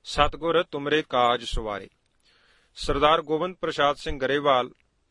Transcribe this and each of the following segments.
ਸਤਿਗੁਰ ਤੁਮਰੇ ਕਾਜ ਸਵਾਰੇ। ਸਰਦਾਰ ਗੋਬਿੰਦ ਪ੍ਰਸਾਦ ਸਿੰਘ ਗਰੇਵਾਲ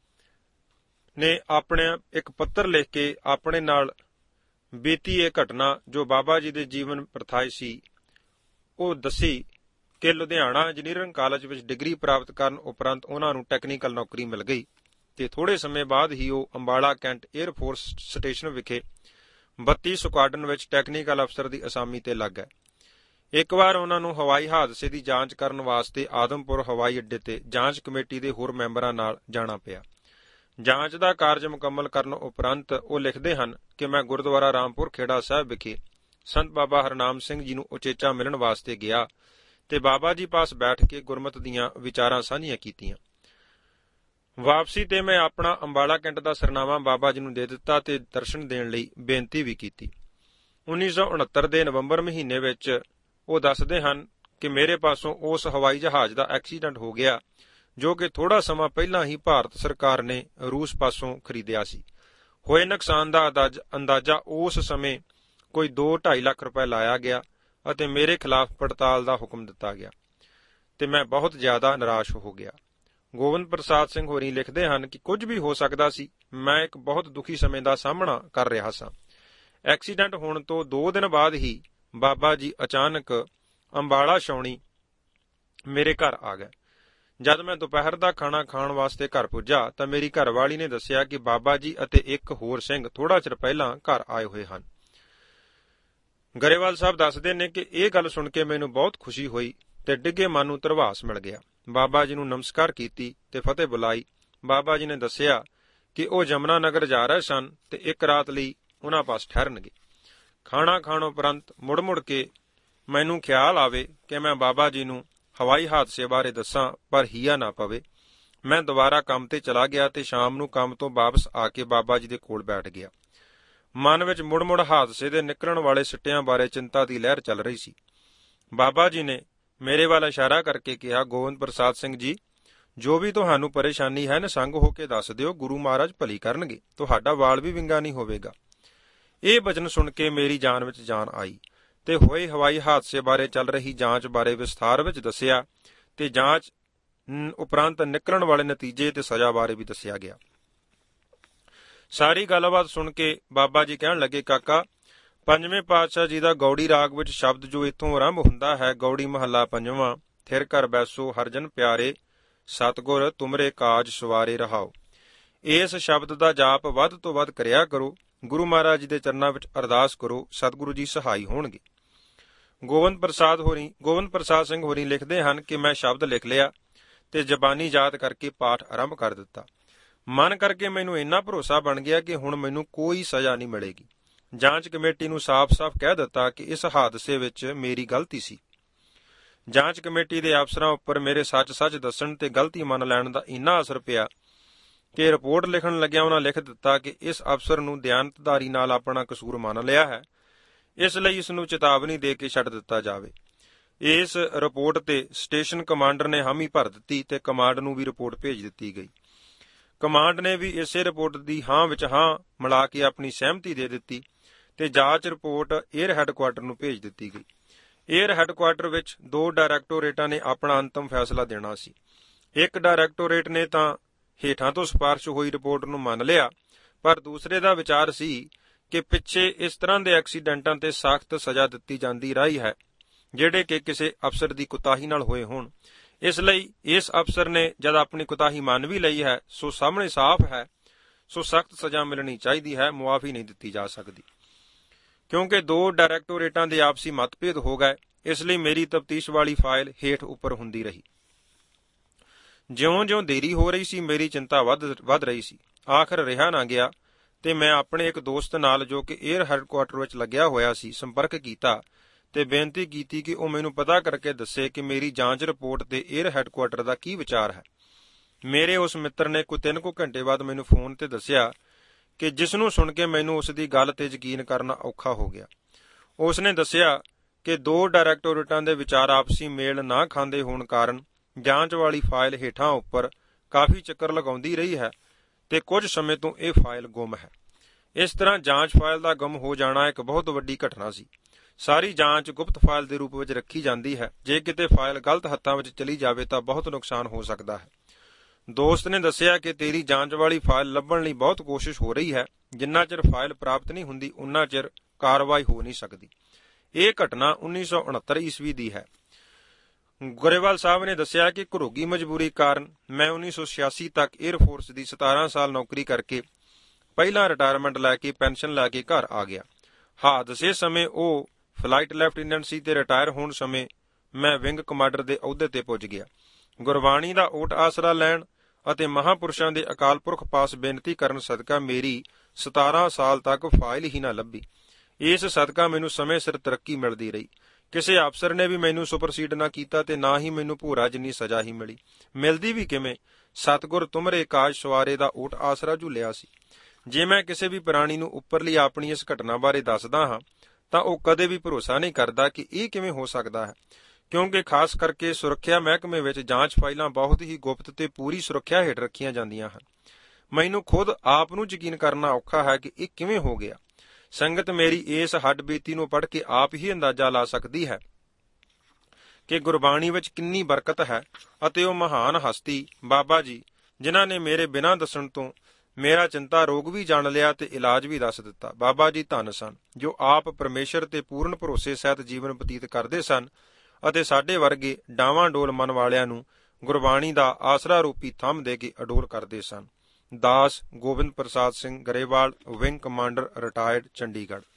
ਨੇ ਆਪਣੇ ਇੱਕ ਪੱਤਰ ਲਿਖ ਕੇ ਆਪਣੇ ਨਾਲ ਬੀਤੀ ਇਹ ਘਟਨਾ ਜੋ ਬਾਬਾ ਜੀ ਦੇ ਜੀਵਨ ਪਰਥਾਈ ਸੀ ਉਹ ਦੱਸੀ ਕਿ ਲੁਧਿਆਣਾ ਇੰਜੀਨੀਅਰਿੰਗ ਕਾਲਜ ਵਿੱਚ ਡਿਗਰੀ ਪ੍ਰਾਪਤ ਕਰਨ ਉਪਰੰਤ ਉਹਨਾਂ ਨੂੰ ਟੈਕਨੀਕਲ ਨੌਕਰੀ ਮਿਲ ਗਈ ਤੇ ਥੋੜੇ ਸਮੇਂ ਬਾਅਦ ਹੀ ਉਹ Ambala cantt air force station ਵਿਖੇ 32 ਸੁਕਾਡਰਨ ਵਿੱਚ ਟੈਕਨੀਕਲ ਅਫਸਰ ਦੀ ਅਸਾਮੀ ਤੇ ਲੱਗ ਗਏ। ਇੱਕ ਵਾਰ ਉਹਨਾਂ ਨੂੰ ਹਵਾਈ ਹਾਦਸੇ ਦੀ ਜਾਂਚ ਕਰਨ ਵਾਸਤੇ ਆਦਮਪੁਰ ਹਵਾਈ ਅੱਡੇ ਤੇ ਜਾਂਚ ਕਮੇਟੀ ਦੇ ਹੋਰ ਮੈਂਬਰਾਂ ਨਾਲ ਜਾਣਾ ਪਿਆ। ਜਾਂਚ ਦਾ ਕਾਰਜ ਮੁਕੰਮਲ ਕਰਨ ਉਪਰੰਤ ਉਹ ਲਿਖਦੇ ਹਨ ਕਿ ਮੈਂ ਗੁਰਦੁਆਰਾ ਰਾਮਪੁਰ ਖੇੜਾ ਸਾਹਿਬ ਵਿਖੇ ਸੰਤ ਬਾਬਾ ਹਰਨਾਮ ਸਿੰਘ ਜੀ ਨੂੰ ਉਚੇਚਾ ਮਿਲਣ ਵਾਸਤੇ ਗਿਆ ਤੇ ਬਾਬਾ ਜੀ ਪਾਸ ਬੈਠ ਕੇ ਗੁਰਮਤਿ ਦੀਆਂ ਵਿਚਾਰਾਂ ਸਾਂਝੀਆਂ ਕੀਤੀਆਂ। ਵਾਪਸੀ ਤੇ ਮੈਂ ਆਪਣਾ ਅੰਬਾਲਾ ਕੈਂਟ ਦਾ ਸਰਨਾਮਾ ਬਾਬਾ ਜੀ ਨੂੰ ਦੇ ਦਿੱਤਾ ਤੇ ਦਰਸ਼ਨ ਦੇਣ ਲਈ ਬੇਨਤੀ ਵੀ ਕੀਤੀ। 1969 ਦੇ ਨਵੰਬਰ ਮਹੀਨੇ ਵਿੱਚ ਉਹ ਦੱਸਦੇ ਹਨ ਕਿ ਮੇਰੇ ਪਾਸੋਂ ਉਸ ਹਵਾਈ ਜਹਾਜ਼ ਦਾ ਐਕਸੀਡੈਂਟ ਹੋ ਗਿਆ ਜੋ ਕਿ ਥੋੜਾ ਸਮਾਂ ਪਹਿਲਾਂ ਹੀ ਭਾਰਤ ਸਰਕਾਰ ਨੇ ਰੂਸ ਪਾਸੋਂ ਖਰੀਦਿਆ ਸੀ। ਹੋਏ ਨੁਕਸਾਨ ਦਾ ਅੰਦਾਜ਼ਾ ਉਸ ਸਮੇਂ ਕੋਈ 2-2.5 ਲੱਖ ਰੁਪਏ ਲਾਇਆ ਗਿਆ ਅਤੇ ਮੇਰੇ ਖਿਲਾਫ ਪੜਤਾਲ ਦਾ ਹੁਕਮ ਦਿੱਤਾ ਗਿਆ ਤੇ ਮੈਂ ਬਹੁਤ ਜ਼ਿਆਦਾ ਨਿਰਾਸ਼ ਹੋ ਗਿਆ। ਗੋਬਿੰਦ ਪ੍ਰਸਾਦ ਸਿੰਘ ਹੋਰੀ ਲਿਖਦੇ ਹਨ ਕਿ ਕੁਝ ਵੀ ਹੋ ਸਕਦਾ ਸੀ, ਮੈਂ ਇੱਕ ਬਹੁਤ ਦੁਖੀ ਸਮੇਂ ਦਾ ਸਾਹਮਣਾ ਕਰ ਰਿਹਾ ਸਾਂ। ਐਕਸੀਡੈਂਟ ਹੋਣ ਤੋਂ 2 ਦਿਨ ਬਾਅਦ ਹੀ ਬਾਬਾ ਜੀ ਅਚਾਨਕ ਅੰਬਾਲਾ ਛਾਉਣੀ ਮੇਰੇ ਘਰ ਆ ਗਏ। ਜਦ ਮੈਂ ਦੁਪਹਿਰ ਦਾ ਖਾਣਾ ਖਾਣ ਵਾਸਤੇ ਘਰ ਪੁੱਜਾ ਤਾਂ ਮੇਰੀ ਘਰਵਾਲੀ ਨੇ ਦੱਸਿਆ ਕਿ ਬਾਬਾ ਜੀ ਅਤੇ ਇੱਕ ਹੋਰ ਸਿੰਘ ਥੋੜਾ ਚਿਰ ਪਹਿਲਾਂ ਘਰ ਆਏ ਹੋਏ ਹਨ। ਗਰੇਵਾਲ ਸਾਹਿਬ ਦੱਸਦੇ ਨੇ ਕਿ ਇਹ ਗੱਲ ਸੁਣ ਕੇ ਮੈਨੂੰ ਬਹੁਤ ਖੁਸ਼ੀ ਹੋਈ ਤੇ ਡਿੱਗੇ ਮਨ ਨੂੰ ਧਰਵਾਸ ਮਿਲ ਗਿਆ। ਬਾਬਾ ਜੀ ਨੂੰ ਨਮਸਕਾਰ ਕੀਤੀ ਤੇ ਫਤਿਹ ਬੁਲਾਈ। ਬਾਬਾ ਜੀ ਨੇ ਦੱਸਿਆ ਕਿ ਉਹ ਜਮਨਾ ਨਗਰ ਜਾ ਰਹੇ ਸਨ ਤੇ ਇੱਕ ਰਾਤ ਲਈ ਉਹਨਾਂ ਪਾਸ ਠਹਿਰਨਗੇ। ਖਾਣਾ ਖਾਣ ਉਪਰੰਤ ਮੁੜ ਕੇ ਮੈਨੂੰ ਖਿਆਲ ਆਵੇ ਕਿ ਮੈਂ ਬਾਬਾ ਜੀ ਨੂੰ ਹਵਾਈ ਹਾਦਸੇ ਬਾਰੇ ਦੱਸਾਂ, ਪਰ ਹੀਆ ਨਾ ਪਵੇ। ਮੈਂ ਦੁਬਾਰਾ ਕੰਮ ਤੇ ਚਲਾ ਗਿਆ ਤੇ ਸ਼ਾਮ ਨੂੰ ਕੰਮ ਤੋਂ ਵਾਪਸ ਆ ਕੇ ਬਾਬਾ ਜੀ ਦੇ ਕੋਲ ਬੈਠ ਗਿਆ। ਮਨ ਵਿੱਚ ਮੁੜ ਹਾਦਸੇ ਦੇ ਨਿਕਲਣ ਵਾਲੇ ਸਿੱਟਿਆਂ ਬਾਰੇ ਚਿੰਤਾ ਦੀ ਲਹਿਰ ਚੱਲ ਰਹੀ ਸੀ। ਬਾਬਾ ਜੀ ਨੇ ਮੇਰੇ ਵੱਲ ਇਸ਼ਾਰਾ ਕਰਕੇ ਕਿਹਾ, ਗੋਬਿੰਦ ਪ੍ਰਸਾਦ ਸਿੰਘ ਜੀ, ਜੋ ਵੀ ਤੁਹਾਨੂੰ ਪਰੇਸ਼ਾਨੀ ਹੈ ਨਿਸੰਗ ਹੋ ਕੇ ਦੱਸ ਦਿਓ, ਗੁਰੂ ਮਹਾਰਾਜ ਭਲੀ ਕਰਨਗੇ, ਤੁਹਾਡਾ ਵਾਲ ਵੀ ਵਿੰਗਾ ਨਹੀਂ ਹੋਵੇਗਾ। ਇਹ ਬਚਨ ਸੁਣ ਕੇ ਮੇਰੀ ਜਾਨ ਵਿੱਚ ਜਾਨ ਆਈ ਤੇ ਹੋਏ ਹਵਾਈ ਹਾਦਸੇ ਬਾਰੇ ਚੱਲ ਰਹੀ ਜਾਂਚ ਬਾਰੇ ਵਿਸਥਾਰ ਵਿੱਚ ਦੱਸਿਆ ਤੇ ਜਾਂਚ ਉਪਰੰਤ ਨਿਕਲਣ ਵਾਲੇ ਨਤੀਜੇ ਤੇ ਸਜ਼ਾ ਬਾਰੇ ਵੀ ਦੱਸਿਆ ਗਿਆ। ਸਾਰੀ ਗੱਲਬਾਤ ਸੁਣ ਕੇ ਬਾਬਾ ਜੀ ਕਹਿਣ ਲੱਗੇ, ਕਾਕਾ, 5ਵੇਂ ਪਾਤਸ਼ਾਹ ਜੀ ਦਾ ਗੌੜੀ ਰਾਗ ਵਿੱਚ ਸ਼ਬਦ ਜੋ ਇੱਥੋਂ ਆਰੰਭ ਹੁੰਦਾ ਹੈ, ਗੌੜੀ ਮਹੱਲਾ 5ਵਾਂ, ਥਿਰ ਘਰ ਬੈਸੋ ਹਰਜਨ ਪਿਆਰੇ, ਸਤਿਗੁਰ ਤੁਮਰੇ ਕਾਜ ਸਵਾਰੇ ਰਹਾਓ। ਇਸ ਸ਼ਬਦ ਦਾ ਜਾਪ ਵੱਧ ਤੋਂ ਵੱਧ ਕਰਿਆ ਕਰੋ। ਗੁਰੂ ਮਹਾਰਾਜ ਜੀ ਦੇ ਚਰਨਾਂ ਵਿੱਚ ਅਰਦਾਸ ਕਰੋ, ਸਤਿਗੁਰੂ ਜੀ ਸਹਾਈ ਹੋਣਗੇ। ਗੋਬਿੰਦ ਪ੍ਰਸਾਦ ਸਿੰਘ ਹੋਰੀ ਲਿਖਦੇ ਹਨ ਕਿ ਮੈਂ ਸ਼ਬਦ ਲਿਖ ਲਿਆ ਤੇ ਜ਼ਬਾਨੀ ਯਾਦ ਕਰਕੇ ਪਾਠ ਆਰੰਭ ਕਰ ਦਿੱਤਾ। ਮਨ ਕਰਕੇ ਮੈਨੂੰ ਇੰਨਾ ਭਰੋਸਾ ਬਣ ਗਿਆ ਕਿ ਹੁਣ ਮੈਨੂੰ ਕੋਈ ਸਜ਼ਾ ਨਹੀਂ ਮਿਲੇਗੀ। ਜਾਂਚ ਕਮੇਟੀ ਨੂੰ ਸਾਫ਼-ਸਾਫ਼ ਕਹਿ ਦਿੱਤਾ ਕਿ ਇਸ ਹਾਦਸੇ ਵਿੱਚ ਮੇਰੀ ਗਲਤੀ ਸੀ। ਜਾਂਚ ਕਮੇਟੀ ਦੇ ਅਫਸਰਾਂ ਉੱਪਰ ਮੇਰੇ ਸੱਚ ਦੱਸਣ ਤੇ ਗਲਤੀ ਮੰਨ ਲੈਣ ਦਾ ਇੰਨਾ ਅਸਰ ਪਿਆ ਕਿ ਰਿਪੋਰਟ ਲਿਖਣ ਲੱਗਿਆ ਉਹਨਾਂ ਲਿਖ ਦਿੱਤਾ ਕਿ ਇਸ ਅਫਸਰ ਨੂੰ ਦਿਆਨਤਦਾਰੀ ਨਾਲ ਆਪਣਾ ਕਸੂਰ ਮੰਨ ਲਿਆ ਹੈ, ਇਸ ਲਈ ਇਸ ਨੂੰ ਚੇਤਾਵਨੀ ਦੇ ਕੇ ਛੱਡ ਦਿੱਤਾ ਜਾਵੇ। ਇਸ ਰਿਪੋਰਟ ਤੇ ਸਟੇਸ਼ਨ ਕਮਾਂਡਰ ਨੇ ਹਾਮੀ ਭਰ ਦਿੱਤੀ ਤੇ ਕਮਾਂਡ ਨੂੰ ਵੀ ਰਿਪੋਰਟ ਭੇਜ ਦਿੱਤੀ ਗਈ। ਕਮਾਂਡ ਨੇ ਵੀ ਇਸੇ ਰਿਪੋਰਟ ਦੀ ਹਾਂ ਵਿੱਚ ਹਾਂ ਮਿਲਾ ਕੇ ਆਪਣੀ ਸਹਿਮਤੀ ਦੇ ਦਿੱਤੀ ਤੇ ਜਾਂਚ ਰਿਪੋਰਟ ਏਅਰ ਹੈੱਡਕੁਆਰਟਰ ਨੂੰ ਭੇਜ ਦਿੱਤੀ ਗਈ। ਏਅਰ ਹੈੱਡਕੁਆਰਟਰ ਵਿੱਚ 2 ਡਾਇਰੈਕਟੋਰੇਟਾਂ ਨੇ ਆਪਣਾ ਅੰਤਮ ਫੈਸਲਾ ਦੇਣਾ ਸੀ। ਇੱਕ ਡਾਇਰੈਕਟੋਰੇਟ ਨੇ ਤਾਂ ਹੇਠਾਂ ਤੋਂ ਸਿਫਾਰਸ਼ ਹੋਈ ਰਿਪੋਰਟ ਨੂੰ ਮੰਨ ਲਿਆ, ਪਰ ਦੂਸਰੇ ਦਾ ਵਿਚਾਰ ਸੀ ਕਿ ਪਿੱਛੇ ਇਸ ਤਰ੍ਹਾਂ ਦੇ ਐਕਸੀਡੈਂਟਾਂ ਤੇ ਸਖਤ ਸਜ਼ਾ ਦਿੱਤੀ ਜਾਂਦੀ ਰਹੀ ਹੈ ਜਿਹੜੇ ਕਿ ਕਿਸੇ ਅਫਸਰ ਦੀ ਕੁਤਾਹੀ ਨਾਲ ਹੋਏ ਹੋਣ। ਇਸ ਲਈ ਇਸ ਅਫਸਰ ਨੇ ਜਦ ਆਪਣੀ ਕੁਤਾਹੀ ਮੰਨ ਵੀ ਲਈ ਹੈ ਸੋ ਸਾਹਮਣੇ ਸਾਫ਼ ਹੈ, ਸੋ ਸਖਤ ਸਜ਼ਾ ਮਿਲਣੀ ਚਾਹੀਦੀ ਹੈ, ਮੁਆਫੀ ਨਹੀਂ ਦਿੱਤੀ ਜਾ ਸਕਦੀ। ਕਿਉਂਕਿ 2 ਡਾਇਰੈਕਟੋਰੇਟਾਂ ਦੇ ਆਪਸੀ ਮਤਭੇਦ ਹੋ ਗਏ, ਇਸ ਲਈ ਮੇਰੀ ਤਫਤੀਸ਼ ਵਾਲੀ ਫਾਈਲ ਹੇਠ ਉੱਪਰ ਹੁੰਦੀ ਰਹੀ। ਜਿਉਂ-ਜਿਉਂ ਦੇਰੀ ਹੋ ਰਹੀ ਸੀ ਮੇਰੀ ਚਿੰਤਾ ਵੱਧ ਰਹੀ ਸੀ। ਆਖਰ ਰਿਹਾ ਨਾ ਗਿਆ ਤੇ ਮੈਂ ਆਪਣੇ ਇੱਕ ਦੋਸਤ ਨਾਲ ਜੋ ਕਿ ਏਅਰ ਹੈੱਡਕੁਆਰਟਰ ਵਿੱਚ ਲੱਗਿਆ ਹੋਇਆ ਸੀ ਸੰਪਰਕ ਕੀਤਾ ਤੇ ਬੇਨਤੀ ਕੀਤੀ ਕਿ ਉਹ ਮੈਨੂੰ ਪਤਾ ਕਰਕੇ ਦੱਸੇ ਕਿ ਮੇਰੀ ਜਾਂਚ ਰਿਪੋਰਟ ਤੇ ਏਅਰ ਹੈੱਡਕੁਆਰਟਰ ਦਾ ਕੀ ਵਿਚਾਰ ਹੈ। ਮੇਰੇ ਉਸ ਮਿੱਤਰ ਨੇ ਕੋਈ 3 ਘੰਟੇ ਬਾਅਦ ਮੈਨੂੰ ਫੋਨ ਤੇ ਦੱਸਿਆ ਕਿ ਜਿਸ ਨੂੰ ਸੁਣ ਕੇ ਮੈਨੂੰ ਉਸ ਦੀ ਗੱਲ ਤੇ ਯਕੀਨ ਕਰਨਾ ਔਖਾ ਹੋ ਗਿਆ। ਉਸ ਨੇ ਦੱਸਿਆ ਕਿ 2 ਡਾਇਰੈਕਟੋਰੇਟਾਂ ਦੇ ਵਿਚਾਰ ਆਪਸੀ ਮੇਲ ਨਾ ਖਾਂਦੇ ਹੋਣ ਕਾਰਨ ਜਾਂਚ ਵਾਲੀ ਫਾਈਲ ਹੇਠਾਂ ਉੱਪਰ ਕਾਫੀ ਚੱਕਰ ਲਗਾਉਂਦੀ ਰਹੀ ਹੈ ਤੇ ਕੁਝ ਸਮੇਂ ਤੋਂ ਇਹ ਫਾਈਲ ਗੁੰਮ ਹੈ। ਇਸ ਤਰ੍ਹਾਂ ਜਾਂਚ ਫਾਈਲ ਦਾ ਗੁੰਮ ਹੋ ਜਾਣਾ ਇੱਕ ਬਹੁਤ ਵੱਡੀ ਘਟਨਾ ਸੀ। ਸਾਰੀ ਜਾਂਚ ਗੁਪਤ ਫਾਈਲ ਦੇ ਰੂਪ ਵਿੱਚ ਰੱਖੀ ਜਾਂਦੀ ਹੈ। ਜੇ ਕਿਤੇ ਫਾਈਲ ਗਲਤ ਹੱਥਾਂ ਵਿੱਚ ਚਲੀ ਜਾਵੇ ਤਾਂ ਬਹੁਤ ਨੁਕਸਾਨ ਹੋ ਸਕਦਾ ਹੈ। ਦੋਸਤ ਨੇ ਦੱਸਿਆ ਕਿ ਤੇਰੀ ਜਾਂਚ ਵਾਲੀ ਫਾਈਲ ਲੱਭਣ ਲਈ ਬਹੁਤ ਕੋਸ਼ਿਸ਼ ਹੋ ਰਹੀ ਹੈ। ਜਿੰਨਾ ਚਿਰ ਫਾਈਲ ਪ੍ਰਾਪਤ ਨਹੀਂ ਹੁੰਦੀ ਉਨਾ ਚਿਰ ਕਾਰਵਾਈ ਹੋ ਨਹੀਂ ਸਕਦੀ। ਇਹ ਘਟਨਾ 1969 ਈਸਵੀ ਦੀ ਹੈ। ਗਰੇਵਾਲ ਸਾਹਿਬ ਨੇ ਦੱਸਿਆ ਕਿ ਘਰੋਗੀ ਮਜਬੂਰੀ ਕਾਰਨ ਮੈਂ 1986 ਤੱਕ ਏਅਰ ਫੋਰਸ ਦੀ 17 ਸਾਲ ਨੌਕਰੀ ਕਰਕੇ ਪਹਿਲਾਂ ਰਿਟਾਇਰਮੈਂਟ ਲੈ ਕੇ ਪੈਨਸ਼ਨ ਲੈ ਕੇ ਘਰ ਆ ਗਿਆ। ਹਾਦਸੇ ਸਮੇਂ ਉਹ ਫਲਾਈਟ ਲੈਫਟੀਨੈਂਟ ਸੀ ਤੇ ਰਿਟਾਇਰ ਹੋਣ ਸਮੇਂ ਮੈਂ ਵਿੰਗ ਕਮਾਂਡਰ ਦੇ ਅਹੁਦੇ ਤੇ ਪੁੱਜ ਗਿਆ। ਗੁਰਬਾਣੀ ਦਾ ਓਟ ਆਸਰਾ ਲੈਣ ਅਤੇ ਮਹਾਂਪੁਰਸ਼ਾਂ ਦੇ ਅਕਾਲ ਪੁਰਖ ਪਾਸ ਬੇਨਤੀ ਕਰਨ ਸਦਕਾ ਮੇਰੀ 17 ਸਾਲ ਤੱਕ ਫਾਈਲ ਹੀ ਨਾ ਲੱਭੀ। ਇਸ ਸਦਕਾ ਮੈਨੂੰ ਸਮੇਂ ਸਿਰ ਤਰੱਕੀ ਮਿਲਦੀ ਰਹੀ। ਕਿਸੇ ਅਫਸਰ ਨੇ ਵੀ ਮੈਨੂੰ ਸੁਪਰਸੀਡ ਨਾ ਕੀਤਾ ਤੇ ਨਾ ਹੀ ਮੈਨੂੰ ਭੂਰਾ ਜਿੰਨੀ ਸਜ਼ਾ ਹੀ ਮਿਲੀ। ਮਿਲਦੀ ਵੀ ਕਿਵੇਂ? ਸਤਿਗੁਰ ਤੁਮਰੇ ਕਾਜ ਸਵਾਰੇ ਦਾ ਓਟ ਆਸਰਾ ਝੂਲਿਆ ਸੀ। ਜੇ ਮੈਂ ਕਿਸੇ ਵੀ ਪ੍ਰਾਣੀ ਨੂੰ ਉੱਪਰਲੀ ਆਪਣੀ ਇਸ ਘਟਨਾ ਬਾਰੇ ਦੱਸਦਾ ਹਾਂ ਤਾਂ ਉਹ ਕਦੇ ਵੀ ਭਰੋਸਾ ਨਹੀਂ ਕਰਦਾ ਕਿ ਇਹ ਕਿਵੇਂ ਹੋ ਸਕਦਾ ਹੈ, ਕਿਉਂਕਿ ਖਾਸ ਕਰਕੇ ਸੁਰੱਖਿਆ ਮਹਿਕਮੇ ਵਿੱਚ ਜਾਂਚ ਫਾਈਲਾਂ ਬਹੁਤ ਹੀ ਗੁਪਤ ਤੇ ਪੂਰੀ ਸੁਰੱਖਿਆ ਹੇਠ ਰੱਖੀਆਂ ਜਾਂਦੀਆਂ ਹਨ। ਮੈਨੂੰ ਖੁਦ ਆਪ ਨੂੰ ਯਕੀਨ ਕਰਨਾ ਔਖਾ ਹੈ ਕਿ ਇਹ ਕਿਵੇਂ ਹੋ ਗਿਆ। ਸੰਗਤ ਮੇਰੀ ਇਸ ਹੱਡਬੀਤੀ ਨੂੰ ਪੜ੍ਹ ਕੇ ਆਪ ਹੀ ਅੰਦਾਜ਼ਾ ਲਾ ਸਕਦੀ ਹੈ ਕਿ ਗੁਰਬਾਣੀ ਵਿੱਚ ਕਿੰਨੀ ਬਰਕਤ ਹੈ ਅਤੇ ਉਹ ਮਹਾਨ ਹਸਤੀ ਬਾਬਾ ਜੀ ਜਿਨ੍ਹਾਂ ਨੇ ਮੇਰੇ ਬਿਨਾਂ ਦੱਸਣ ਤੋਂ ਮੇਰਾ ਚਿੰਤਾ ਰੋਗ ਵੀ ਜਾਣ ਲਿਆ ਤੇ ਇਲਾਜ ਵੀ ਦੱਸ ਦਿੱਤਾ। ਬਾਬਾ ਜੀ ਧੰਨ ਸਨ ਜੋ ਆਪ ਪਰਮੇਸ਼ਰ ਤੇ ਪੂਰਨ ਭਰੋਸੇ ਸਹਿਤ ਜੀਵਨ ਬਤੀਤ ਕਰਦੇ ਸਨ ਅਤੇ ਸਾਡੇ ਵਰਗੇ ਡਾਵਾਂ ਡੋਲ ਮਨ ਵਾਲਿਆਂ ਨੂੰ ਗੁਰਬਾਣੀ ਦਾ ਆਸਰਾ ਰੂਪੀ ਥੰਮ ਦੇ ਕੇ ਅਡੋਲ ਕਰਦੇ ਸਨ। ਦਾਸ Gobind Prasad Singh Grewal, wing commander, retired, Chandigarh.